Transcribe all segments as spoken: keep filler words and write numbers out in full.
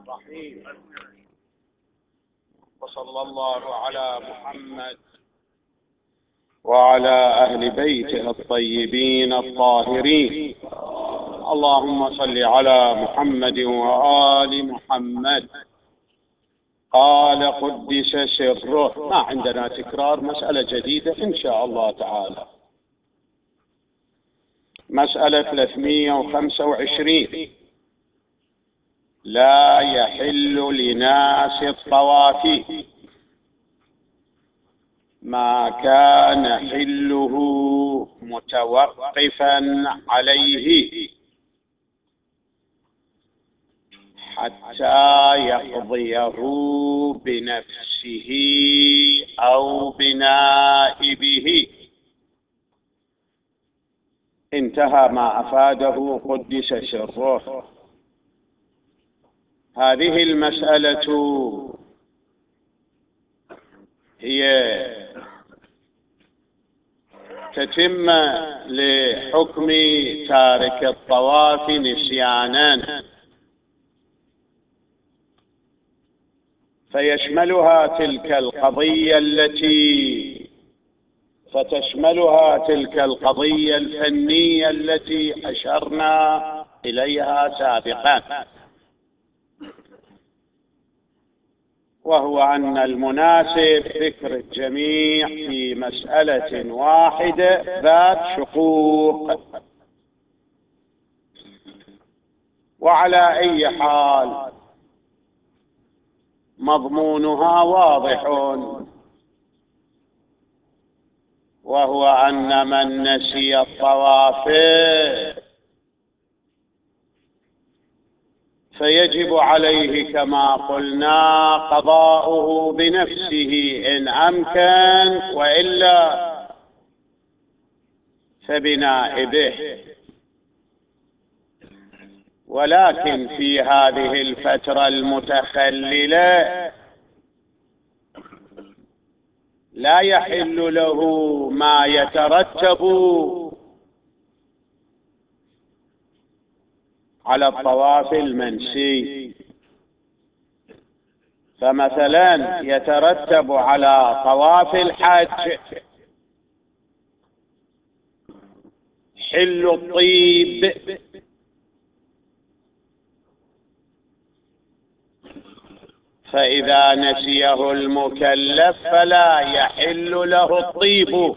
الرحيم. وصلى الله على محمد وعلى أهل بيته الطيبين الطاهرين. اللهم صل على محمد وآل محمد. قال قدس سره. ما عندنا تكرار، مسألة جديدة إن شاء الله تعالى. مسألة ثلاثمئة وخمسة وعشرين. لا يحل لناس الطواف ما كان حله متوقفا عليه حتى يقضيه بنفسه أو بنائبه. انتهى ما أفاده قدس سره. هذه المسألة هي تتم لحكم تارك الطواف نسيانا، فيشملها تلك القضية التي فتشملها تلك القضية الفنية التي أشرنا إليها سابقا، وهو أن المناسب ذكر الجميع في مسألة واحدة ذات شقوق. وعلى أي حال مضمونها واضح، وهو أن من نسي الطواف فيجب عليه كما قلنا قضاؤه بنفسه إن أمكن، وإلا فبنائبه. ولكن في هذه الفترة المتخللة لا يحل له ما يترتب على الطواف المنسي. فمثلا يترتب على طواف الحج حل الطيب، فإذا نسيه المكلف فلا يحل له الطيب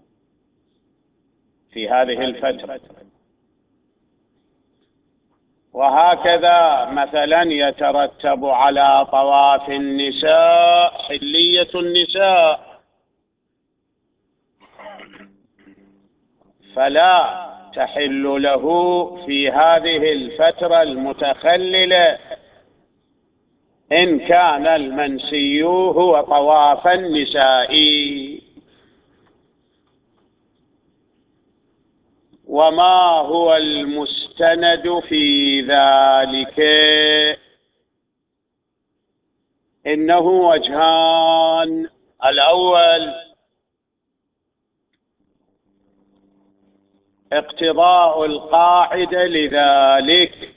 في هذه الفترة. وهكذا مثلا يترتب على طواف النساء حلية النساء، فلا تحل له في هذه الفترة المتخللة إن كان المنسي هو طواف النساء. وما هو المستند في ذلك؟ إنه وجهان. الأول اقتضاء القاعدة لذلك،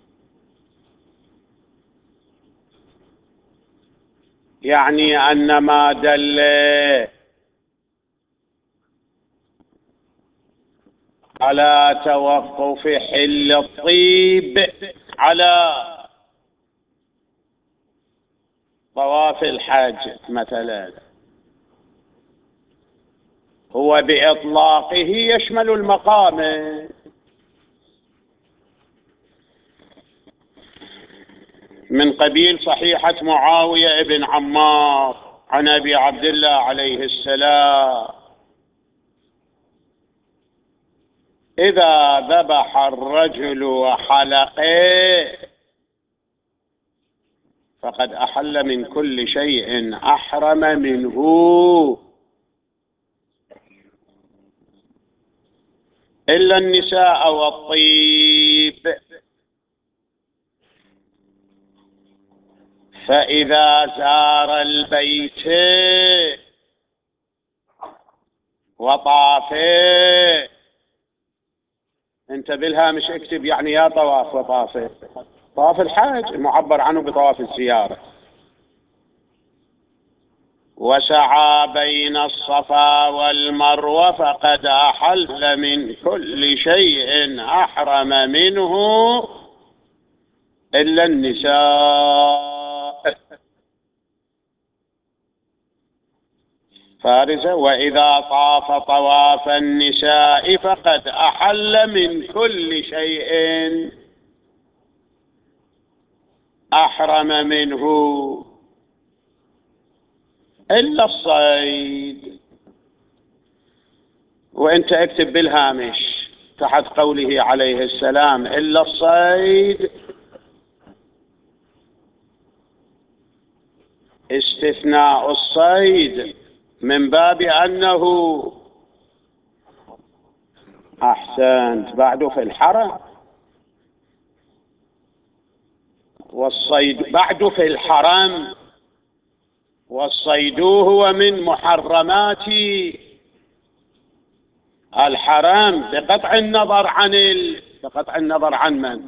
يعني أن ما دل على توقف حل الطيب على طواف الحج مثلا هو بإطلاقه يشمل المقام، من قبيل صحيحة معاوية بن عمار عن أبي عبد الله عليه السلام: إذا ذبح الرجل وحلقه فقد أحل من كل شيء أحرم منه إلا النساء والطيب. فإذا زار البيت وطاف، انت بالهامش اكتب يعني يا طواف وطاف، طواف الحج المعبر عنه بطواف الزيارة. وسعى بين الصفا والمروة فقد أحل من كل شيء أحرم منه إلا النساء. فارزة: وإذا طاف طواف النساء فقد أحل من كل شيء أحرم منه إلا الصيد. وأنت اكتب بالهامش تحت قوله عليه السلام إلا الصيد استثناء الصيد من باب أنه أحسنت بعده في الحرم، والصيد بعده في الحرم، والصيد هو من محرمات الحرام بقطع النظر عن ال... بقطع النظر عن من؟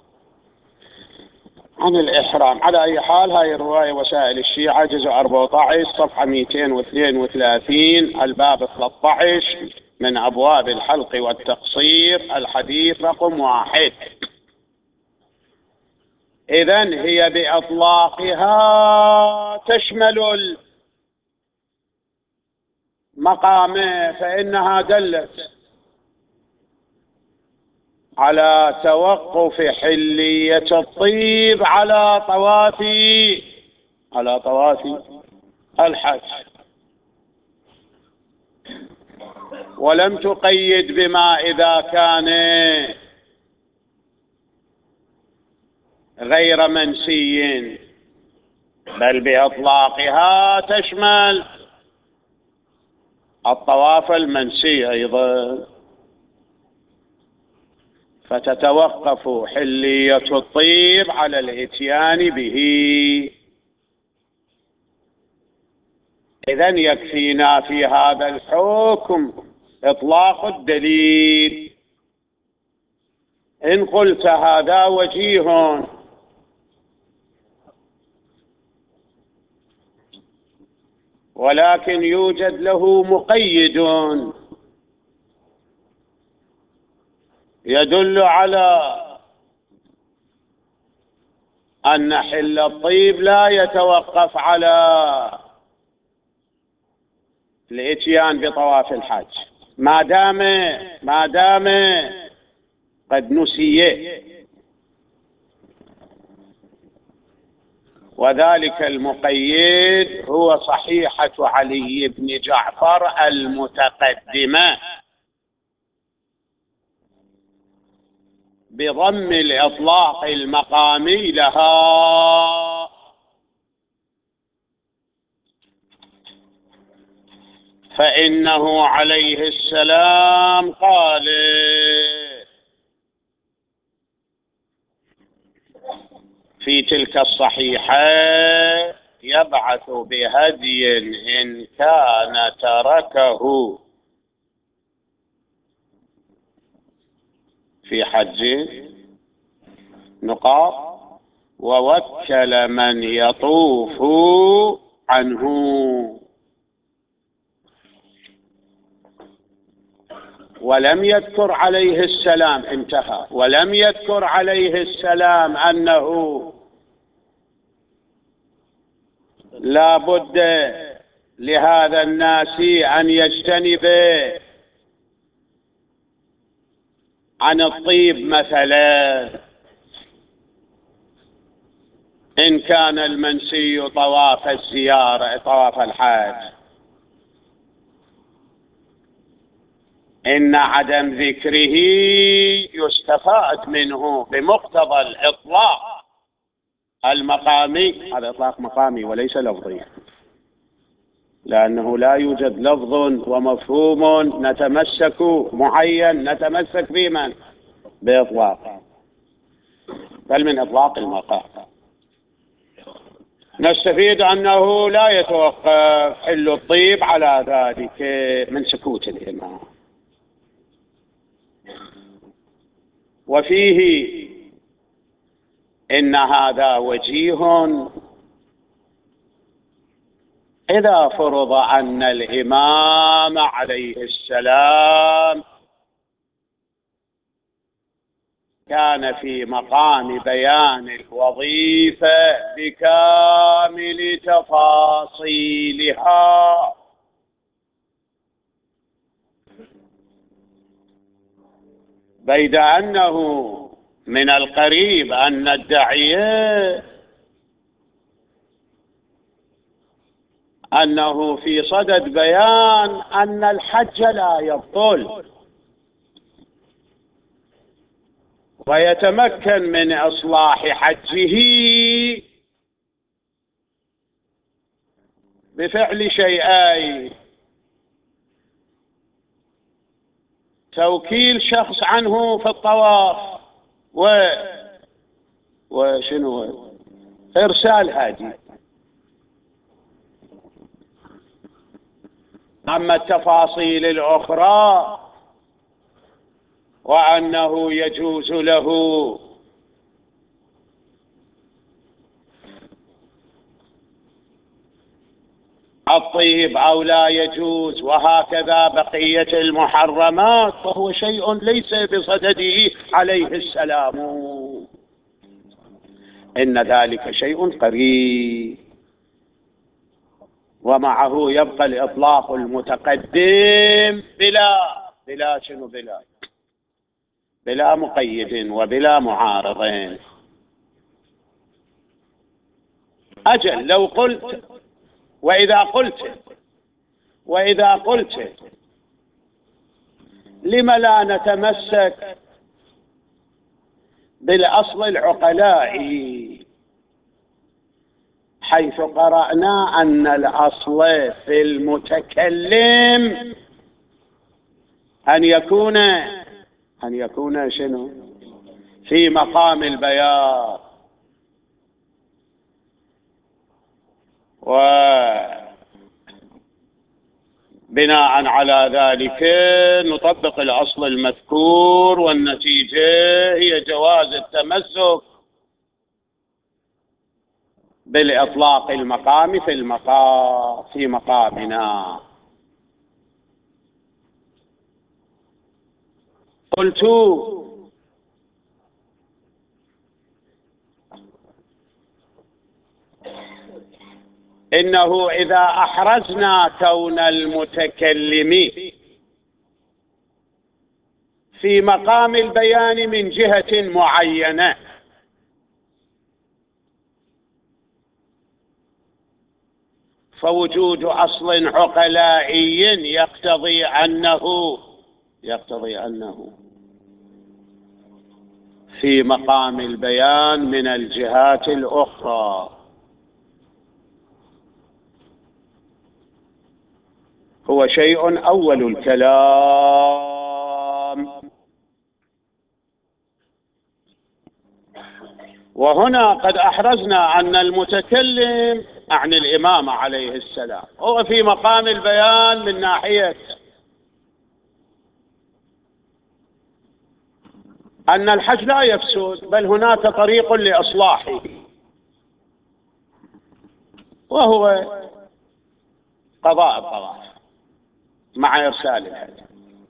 عن الإحرام. على أي حال هاي الرواية وسائل الشيعة جزء أربعة عشر صفحة مئتين واثنين وثلاثين الباب ثلاثة عشر من أبواب الحلق والتقصير الحديث رقم واحد. إذن هي بإطلاقها تشمل المقام، فإنها دلت على توقف حلية الطيب على طواف على طواف الحج، ولم تقيد بما إذا كان غير منسي، بل بإطلاقها تشمل الطواف المنسي أيضا، فتتوقف حلية الطيب على الإتيان به. إذن يكفينا في هذا الحكم إطلاق الدليل. إن قلت هذا وجيه، ولكن يوجد له مقيد يدل على أن حل الطيب لا يتوقف على الإتيان بطواف الحج ما دام ما دام قد نسي، وذلك المقيد هو صحيحة علي بن جعفر المتقدمة بضم الإطلاق المقامي لها، فإنه عليه السلام قال: في تلك الصحيحة: يبعث بهدي إن كان تركه في حج نقاط ووكل من يطوف عنه. ولم يذكر عليه السلام، انتهى، ولم يذكر عليه السلام أنه لا بد لهذا الناس أن يجتنب عن الطيب مثلا إن كان المنسي طواف الزيارة طواف الحج. إن عدم ذكره يستفاد منه بمقتضى الإطلاق المقامي. هذا إطلاق مقامي وليس لفظي، لأنه لا يوجد لفظ ومفهوم نتمسك معين نتمسك بمن بإطلاق، بل من إطلاق المقام. نستفيد أنه لا يتوقف حل الطيب على ذلك من سكوت الإمام. وفيه إن هذا وجيه إذا فرض أن الإمام عليه السلام كان في مقام بيان الوظيفة بكامل تفاصيلها، بيد أنه من القريب أن ندعي أنه في صدد بيان أن الحج لا يبطل، ويتمكن من إصلاح حجه بفعل شيئين: توكيل شخص عنه في الطواف و وشنو إرسال هادي. أما التفاصيل الأخرى وأنه يجوز له الطيب أو لا يجوز وهكذا بقية المحرمات، فهو شيء ليس بصدده عليه السلام، إن ذلك شيء قريب. ومعه يبقى الإطلاق المتقدم بلا بلا شنو بلا بلا مقيد وبلا معارض. أجل لو قلت وإذا قلت وإذا قلت لم لا نتمسك بالأصل العقلائي، حيث قرأنا أن الأصل في المتكلم أن يكون أن يكون شنو في مقام البيان، وبناء على ذلك نطبق الأصل المذكور، والنتيجة هي جواز التمسك بالإطلاق المقام في المقام في مقامنا. قلت إنه إذا أحرزنا كون المتكلم في مقام البيان من جهة معينة، فوجود أصل عقلائي يقتضي أنه يقتضي أنه في مقام البيان من الجهات الأخرى هو شيء أول الكلام. وهنا قد أحرزنا أن المتكلم عن الإمام عليه السلام هو في مقام البيان من ناحية أن الحج لا يفسد، بل هناك طريق لإصلاحه، وهو قضاء الطواف مع إرسال الهدي.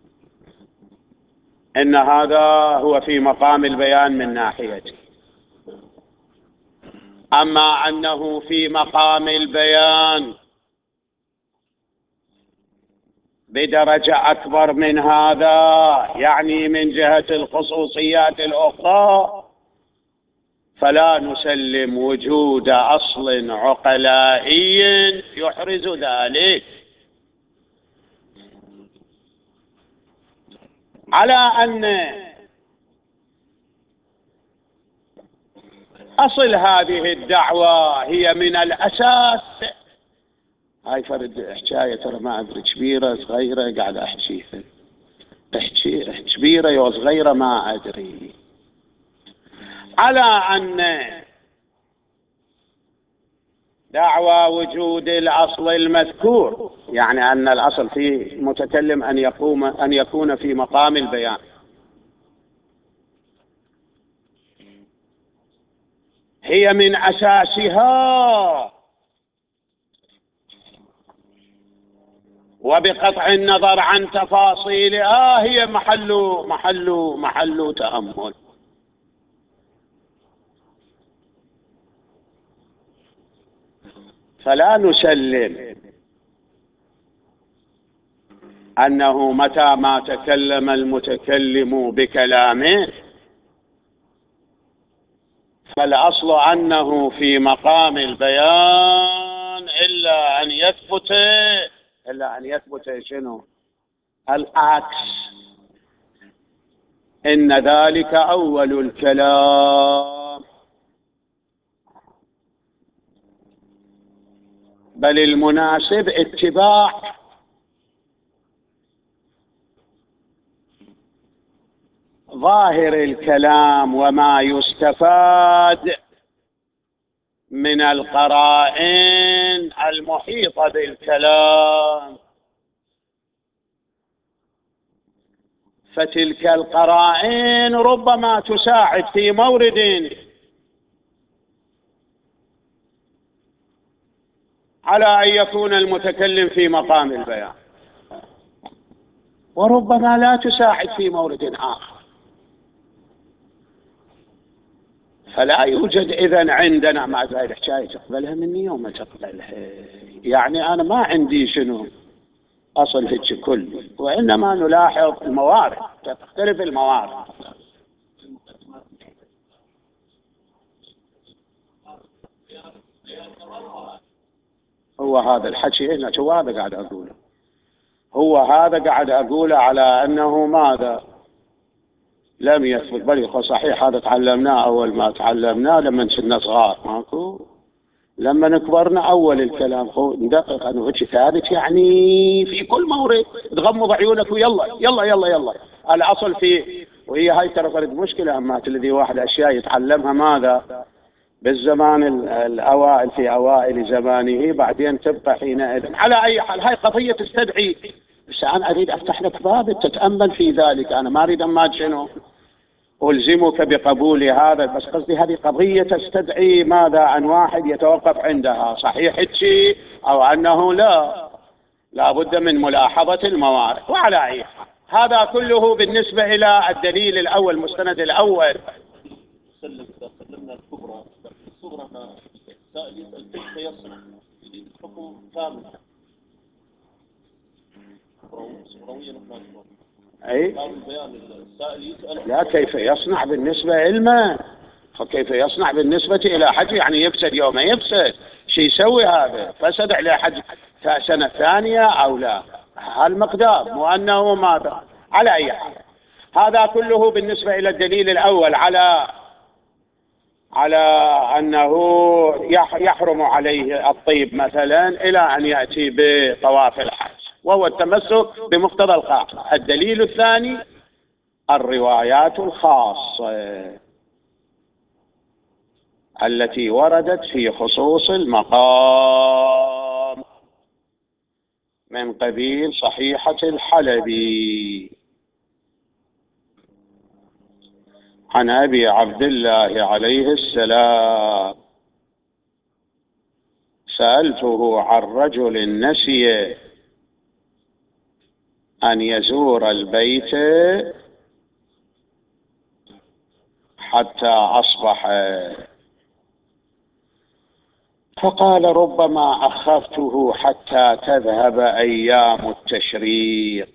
إن هذا هو في مقام البيان من ناحيته. أما أنه في مقام البيان بدرجة أكبر من هذا، يعني من جهة الخصوصيات الأخرى، فلا نسلم وجود أصل عقلائي يحرز ذلك، على أن أصل هذه الدعوة هي من الأساس. هاي فرد حكاية ترى ما أدري كبيرة صغيرة قاعد أحكيها، احكي كبيرة وصغيرة ما أدري، على أن دعوى وجود الأصل المذكور، يعني أن الأصل في متكلم أن يقوم أن يكون في مقام البيان، هي من أساسها، وبقطع النظر عن تفاصيلها هي محل محل محل تأمل. فلا نسلم أنه متى ما تكلم المتكلم بكلامه فالأصل أنه في مقام البيان إلا أن يثبت إلا أن يثبت شنو؟ العكس، إن ذلك أول الكلام، بل المناسب اتباع ظاهر الكلام وما يستفاد من القرائن المحيطة بالكلام، فتلك القرائن ربما تساعد في مورد على أن يكون المتكلم في مقام البيان، وربما لا تساعد في مورد آخر. فلا يوجد إذن عندنا مع ذلك حكاية تقبلها مني يوم تقبلها، يعني أنا ما عندي شنو أصل هيك كل، وإنما نلاحظ الموارد، تختلف الموارد. هو هذا الحكي هنا، هو هذا قاعد أقوله، هو هذا قاعد أقوله على أنه ماذا لم يثبت، بل يقول صحيح هذا تعلمناه أول ما تعلمناه لما كنا صغار، ماكو لما نكبرنا أول الكلام هو ندقق أنه هيك ثابت، يعني في كل مورد تغمض عيونك ويلا يلا يلا يلا الأصل فيه. وهي هاي ترى فرد مشكلة، أما الذي واحد أشياء يتعلمها ماذا بالزمان الأوائل في أوائل زمانه، بعدين تبقى حينئذ. على أي حال هاي قضية تستدعي، بس أنا أريد أفتح لك باب تتأمل في ذلك، أنا ما أريد أما شنو ألزمك بقبول هذا، بس قصدي هذه قضية تستدعي ماذا أن واحد يتوقف عندها، صحيح الشيء أو أنه لا لا بد من ملاحظة الموارد. وعلى أي حال هذا كله بالنسبة إلى الدليل الأول، المستند الأول. سلم إذا سلمنا الكبرى الصغرى ما سائل يسأل كيف يصنع الحكم كامل صغرويا وكامل أي البيان السائل يسأل لا كيف يصنع بالنسبة علما، فكيف يصنع بالنسبة إلى حج يعني يفسد يوم يفسد، شي يسوي هذا فسد على حج سنة ثانية أو لا، هالمقدار مو أنه ماذا. على أي حال هذا كله بالنسبة إلى الدليل الأول على على أنه يحرم عليه الطيب مثلا إلى أن يأتي بطواف الحج، وهو التمسك بمقتضى القاعدة. الدليل الثاني الروايات الخاصة التي وردت في خصوص المقام من قبيل صحيحة الحلبي عن أبي عبد الله عليه السلام: سألته عن رجل نسي أن يزور البيت حتى أصبح، فقال: ربما أخرته حتى تذهب أيام التشريق،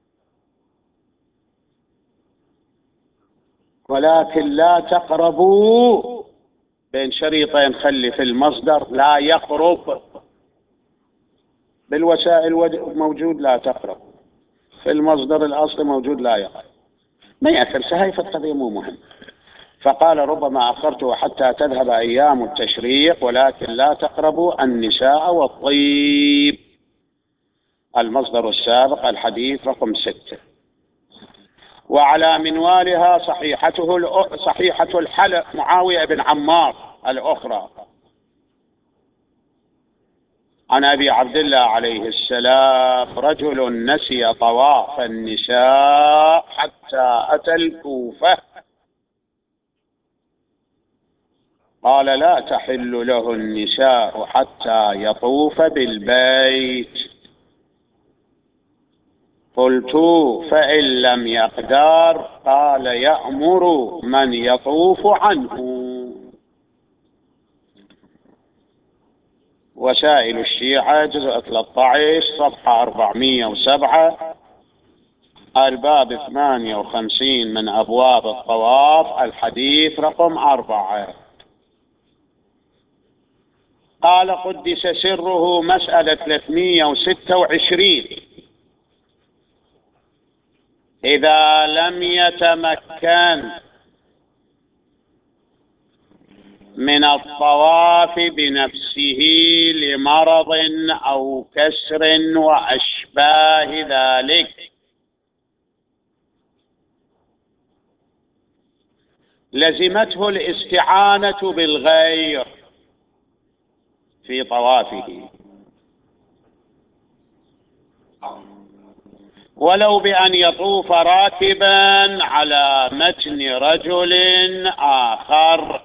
ولكن لا تقربوا، بين شريطين خلي في المصدر لا يقرب، بالوسائل موجود لا تقرب، في المصدر الأصل موجود لا يقرب، ما يأثر سهيفة القضية مو مهم. فقال: ربما أخرته حتى تذهب أيام التشريق ولكن لا تقربوا النساء والطيب. المصدر السابق الحديث رقم ستة. وعلى منوالها صحيحته صحيحة الحلب معاوية بن عمار الأخرى عن أبي عبد الله عليه السلام: رجل نسي طواف النساء حتى أتى الكوفة، قال لا تحل له النساء حتى يطوف بالبيت. قلت فإن لم يقدر؟ قال يأمر من يطوف عنه. وسائل الشيعة جزء ثلاثة عشر صفحة أربعمائة وسبعة، الباب ثمانية وخمسين من أبواب الطواف، الحديث رقم أربعة. قال قدس سره مسألة ثلاثمائة وستة وعشرين: إذا لم يتمكن من الطواف بنفسه لمرض أو كسر وأشباه ذلك لزمته الاستعانة بالغير في طوافه، ولو بأن يطوف راكبا على متن رجل آخر.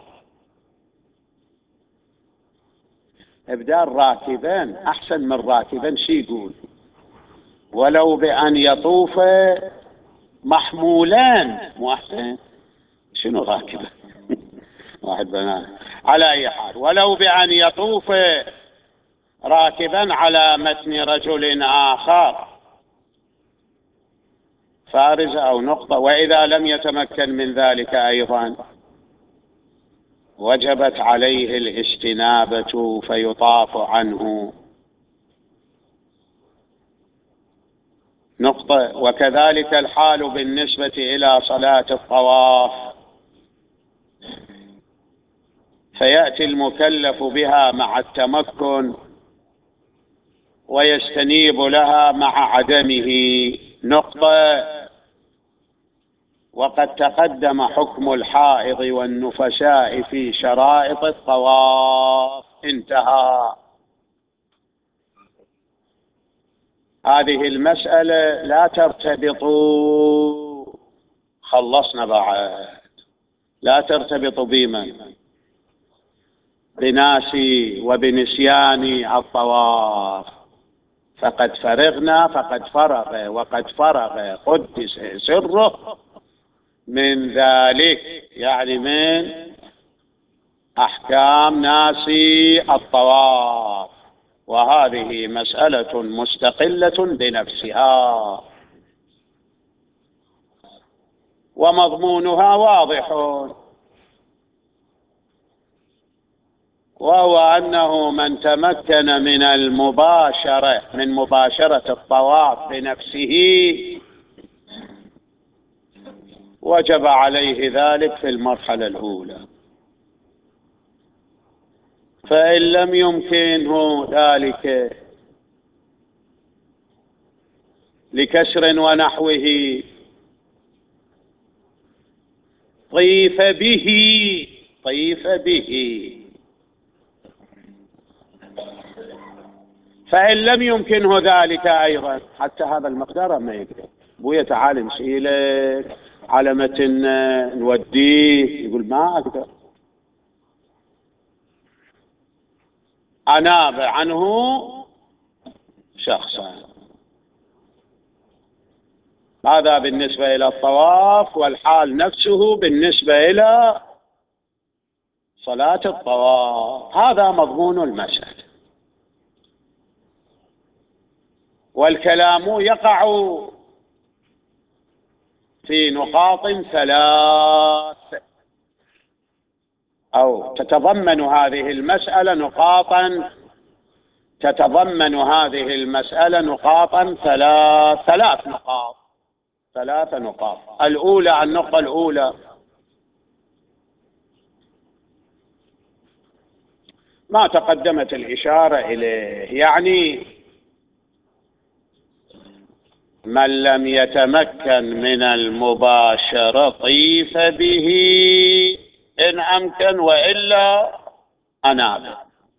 إبدال راكبا أحسن من راكبا، شي يقول ولو بأن يطوف محمولان، مو أحسن؟ شنو راكبا؟ واحد بنات. على أي حال، ولو بأن يطوف راكبا على متن رجل آخر، فارز أو نقطة. وإذا لم يتمكن من ذلك أيضا وجبت عليه الاستنابة فيطاف عنه، نقطة. وكذلك الحال بالنسبة إلى صلاة الطواف، فيأتي المكلف بها مع التمكن ويستنيب لها مع عدمه، نقطة. وقد تقدم حكم الحائض والنفساء في شرائط الطواف، انتهى. هذه المسألة لا ترتبط، خلصنا بعد، لا ترتبط بمن؟ بناسي وبنسيان الطواف. فقد فرغنا، فقد فرغ وقد فرغ قدس سره من ذلك، يعني من أحكام ناسي الطواف، وهذه مسألة مستقلة بنفسها ومضمونها واضح، وهو أنه من تمكن من المباشرة من مباشرة الطواف بنفسه وجب عليه ذلك في المرحلة الأولى. فإن لم يمكنه ذلك لكسر ونحوه طيف به طيف به فإن لم يمكنه ذلك أيضا، حتى هذا المقدار ما يقدر، بويا تعال نشيلك على متن نوديه، يقول ما أقدر، أناب عنه شخصا. هذا بالنسبة إلى الطواف، والحال نفسه بالنسبة إلى صلاة الطواف. هذا مضمون المسألة، والكلام يقع في نقاط ثلاث، أو تتضمن هذه المسألة نقاطا تتضمن هذه المسألة نقاطا ثلاث ثلاث نقاط ثلاث نقاط. الأولى، النقطة الأولى، ما تقدمت الإشارة إليه، يعني من لم يتمكن من المباشرة طيف به إن أمكن، وإلا أناب.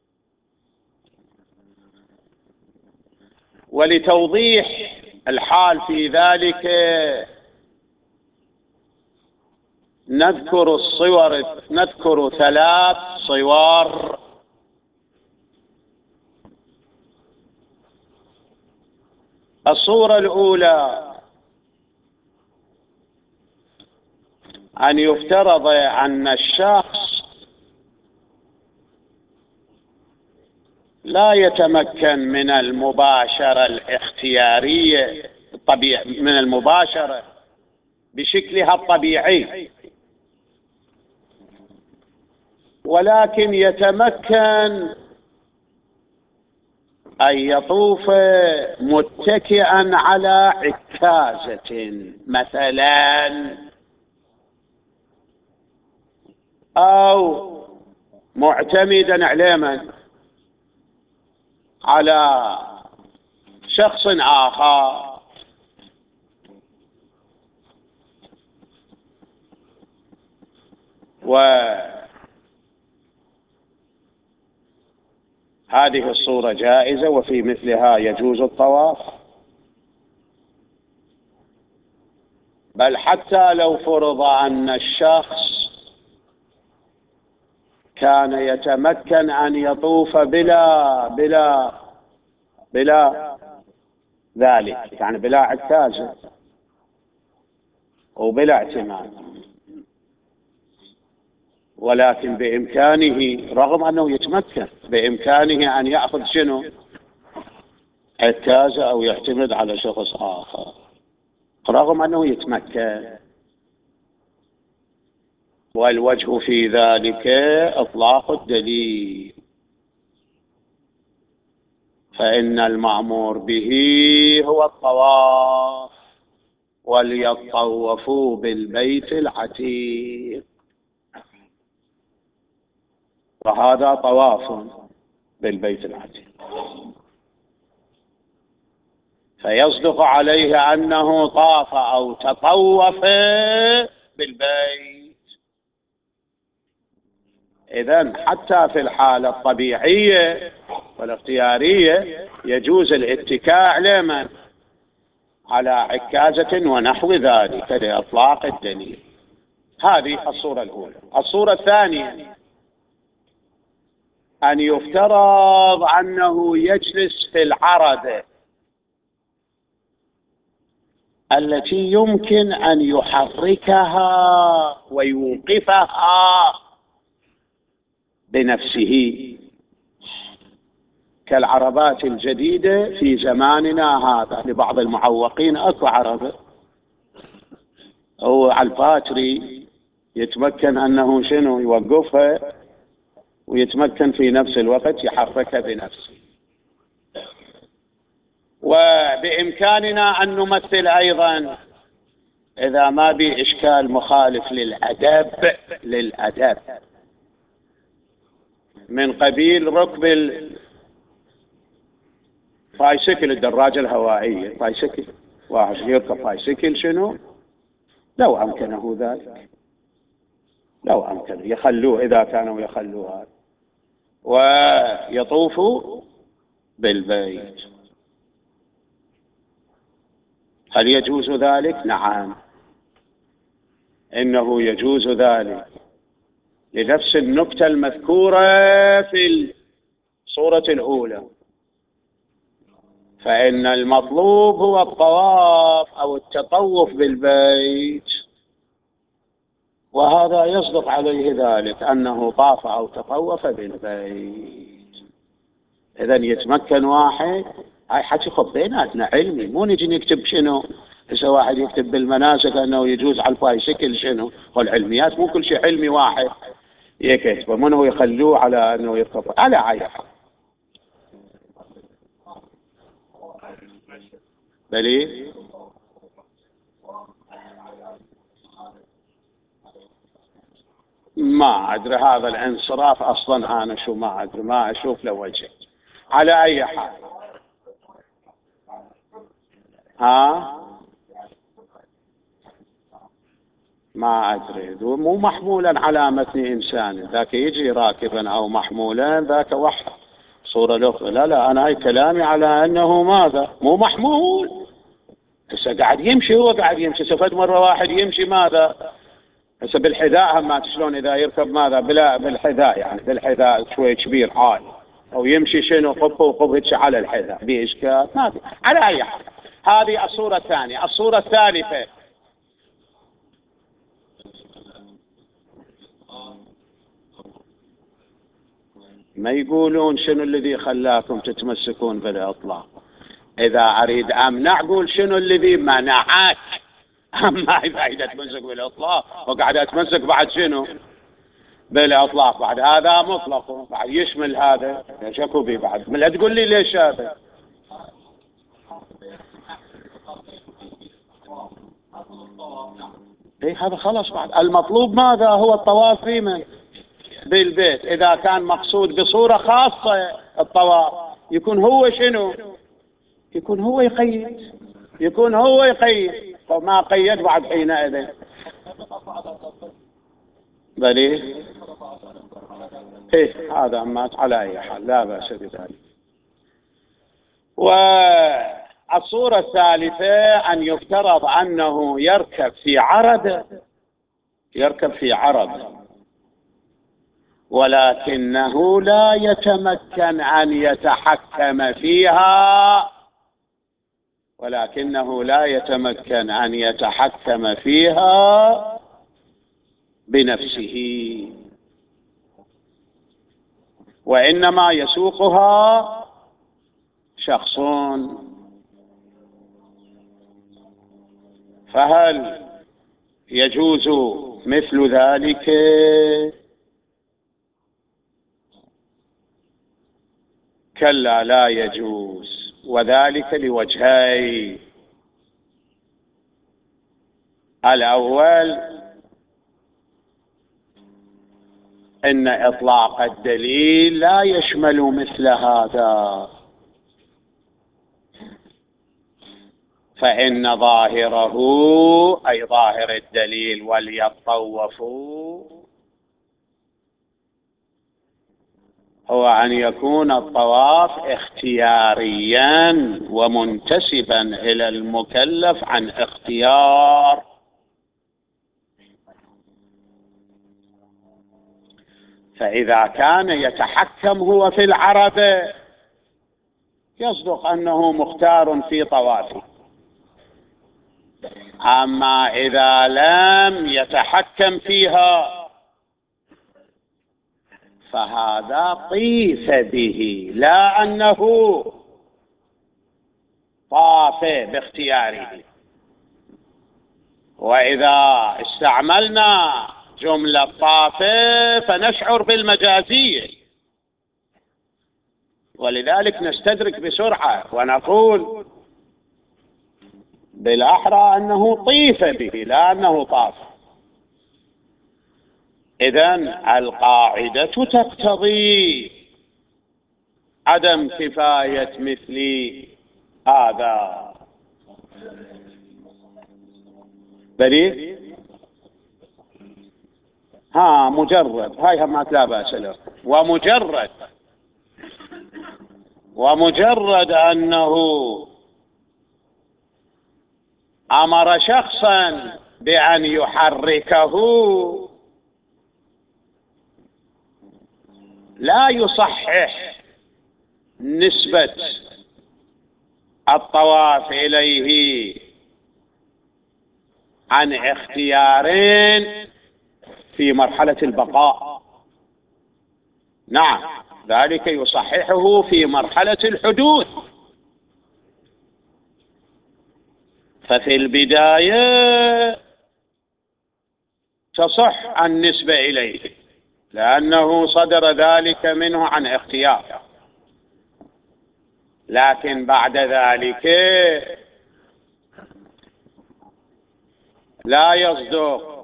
ولتوضيح الحال في ذلك نذكر الصور نذكر ثلاث الصور. الصورة الأولى أن يفترض أن الشخص لا يتمكن من المباشرة الاختيارية الطبيعية، من المباشرة بشكلها الطبيعي، ولكن يتمكن أن يطوف متكئا على عكازة مثلا، أو معتمدا على من؟ على شخص آخر. وهذه الصورة جائزة، وفي مثلها يجوز الطواف. بل حتى لو فرض أن الشخص كان يتمكن أن يطوف بلا بلا بلا ذلك، يعني بلا عكازة وبلا اعتماد، ولكن بإمكانه، رغم أنه يتمكن، بإمكانه أن يأخذ شنو؟ عكازة أو يعتمد على شخص آخر، رغم أنه يتمكن. والوجه في ذلك إطلاق الدليل، فإن المأمور به هو الطواف، وليطوفوا بالبيت العتيق، وهذا طواف بالبيت العتيق، فيصدق عليه أنه طاف أو تطوف بالبيت. إذن حتى في الحالة الطبيعية والاختيارية يجوز الاتكاء لمن؟ على عكازة ونحو ذلك لإطلاق الدليل. هذه الصورة الأولى. الصورة الثانية أن يفترض أنه يجلس في العرض التي يمكن أن يحركها ويوقفها بنفسه، كالعربات الجديدة في زماننا هذا. لبعض المعوقين أكو عربة هو على الباتري يتمكن أنه شنو يوقفها، ويتمكن في نفس الوقت يحركها بنفسه. وبإمكاننا أن نمثل أيضا، إذا ما بي إشكال مخالف للأدب للأدب من قبيل ركب البايسكل، الدراجة الهوائية، بايسكل، واحد يركب بايسكل شنو، لو أمكنه ذلك، لو أمكنه يخلوه إذا كانوا يخلوها، ويطوفوا بالبيت. هل يجوز ذلك؟ نعم، إنه يجوز ذلك لنفس النكتة المذكورة في الصورة الأولى، فإن المطلوب هو الطواف أو التطوف بالبيت، وهذا يصدق عليه ذلك أنه طاف أو تطوف بالبيت. إذن يتمكن واحد، هاي حكي خب بيناتنا علمي، مو نجي نكتب شنو، هسه واحد يكتب بالمناسك أنه يجوز على البايسكل شنو، والعلميات مو كل شيء علمي واحد يكتب، منه يخلوه على أنه يركب على عين. بلي ما أدري هذا الانصراف أصلا أنا شو ما أدري، ما أشوف له وجه. على أي حال، ها ما أدري، مو محمولا على متن إنسان، ذاك يجي راكبا أو محمولا ذاك وحده صورة الأخرى. لا لا، أنا هاي كلامي على أنه ماذا، مو محمول، هسه قاعد يمشي، هو قاعد يمشي، سفد مرة واحد يمشي ماذا هسه بالحذاء هم شلون إذا يركب ماذا بلا بالحذاء، يعني بالحذاء شوي كبير عالي، أو يمشي شنو قبه وقبه على الحذاء بإشكال ما في. على أي حال هذه الصورة الثانية. الصورة الثالثة ما يقولون شنو الذي خلاكم تتمسكون بالإطلاق. إذا أريد أمنع قول شنو الذي منعك. أما إذا إذا تمسك بالإطلاق وقاعد أتمسك بعد شنو بالإطلاق، بعد هذا مطلق بعد يشمل هذا شكو بي بعد من لا تقول لي ليش هذا. إيه هذا خلاص بعد المطلوب ماذا هو الطواف فيما بالبيت. إذا كان مقصود بصورة خاصة الطواف يكون هو شنو، يكون هو يقيد، يكون هو يقيد. فما قيد بعد حينئذ بلي إيه هذا ما على أي حال لا بأس بذلك. والصورة الثالثة أن يفترض أنه يركب في عرض، يركب في عرض ولكنه لا يتمكن أن يتحكم فيها، ولكنه لا يتمكن أن يتحكم فيها بنفسه، وإنما يسوقها شخص. فهل يجوز مثل ذلك؟ كلا لا يجوز، وذلك لوجهين. الأول إن إطلاق الدليل لا يشمل مثل هذا، فإن ظاهره أي ظاهر الدليل وليطوفوا هو أن يكون الطواف اختياريا ومنتسبا إلى المكلف عن اختيار. فإذا كان يتحكم هو في العربة يصدق أنه مختار في طوافه. أما إذا لم يتحكم فيها فهذا طيف به، لا أنه طاف باختياره. وإذا استعملنا جملة طاف فنشعر بالمجازية، ولذلك نستدرك بسرعة ونقول بالأحرى أنه طيف به لا أنه طاف. إذن القاعدة تقتضي عدم كفاية مثل هذا. بلي ها مجرد هاي هم لا بأس له. ومجرد ومجرد أنه أمر شخصا بأن يحركه لا يصحح نسبة الطواف إليه عن اختيارين في مرحلة البقاء. نعم ذلك يصححه في مرحلة الحدوث. ففي البداية تصح النسبة إليه لأنه صدر ذلك منه عن اختيار، لكن بعد ذلك لا يصدق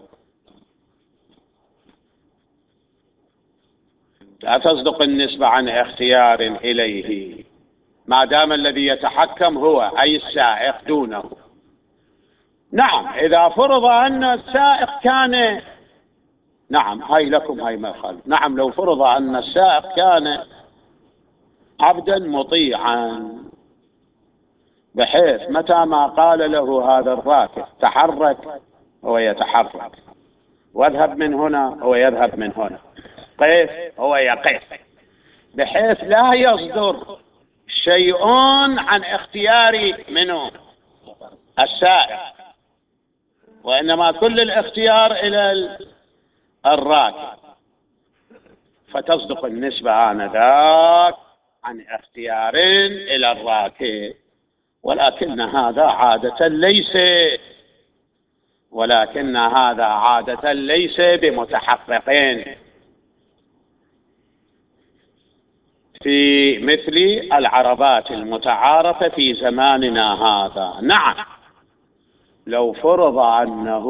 لا تصدق النسبة عن اختيار إليه ما دام الذي يتحكم هو أي السائق دونه. نعم إذا فرض أن السائق كان نعم هاي لكم هاي ما خالف. نعم لو فرض أن السائق كان عبدا مطيعا بحيث متى ما قال له هذا الراكب تحرك هو يتحرك، واذهب من هنا هو يذهب من هنا، قف هو يقف، بحيث لا يصدر شيء عن اختيار منه السائق، وإنما كل الاختيار إلى الراكب، فتصدق النسبة آنذاك عن اختيار إلى الراكب. ولكن هذا عادة ليس ولكن هذا عادة ليس بمتحققين في مثل العربات المتعارفة في زماننا هذا. نعم، لو فرض أنه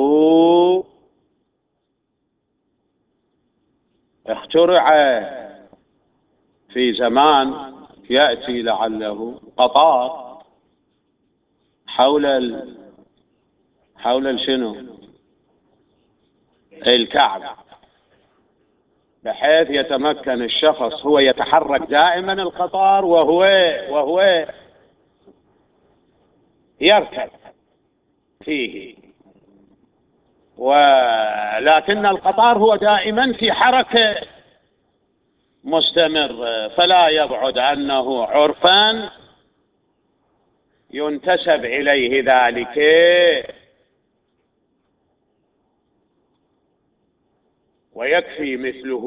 اخترع في زمان يأتي لعله قطار حول ال... حول الشنو الكعبة، بحيث يتمكن الشخص هو يتحرك دائما القطار وهو وهو يركب فيه، ولكن القطار هو دائما في حركة مستمر، فلا يبعد أنه عرفا ينتسب إليه ذلك، ويكفي مثله.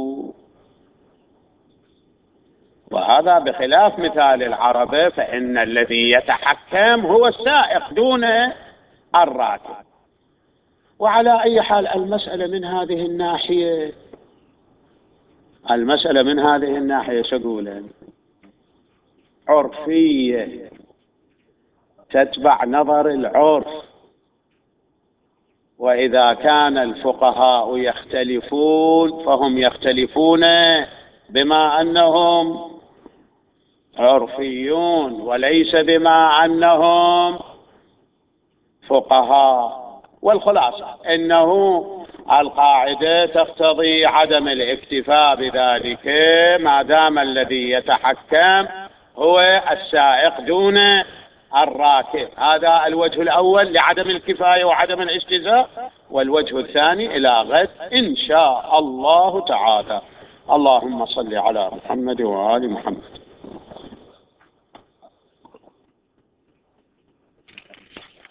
وهذا بخلاف مثال العربة، فإن الذي يتحكم هو السائق دون الراكب. وعلى أي حال المسألة من هذه الناحية المسألة من هذه الناحية شقولة عرفية تتبع نظر العرف. وإذا كان الفقهاء يختلفون فهم يختلفون بما أنهم عرفيون، وليس بما أنهم فقهاء. والخلاصة إنه القاعدة تقتضي عدم الاكتفاء بذلك ما دام الذي يتحكم هو السائق دون الراكب. هذا الوجه الأول لعدم الكفاية وعدم الاجتزاء، والوجه الثاني إلى غد إن شاء الله تعالى. اللهم صل على محمد وآل محمد.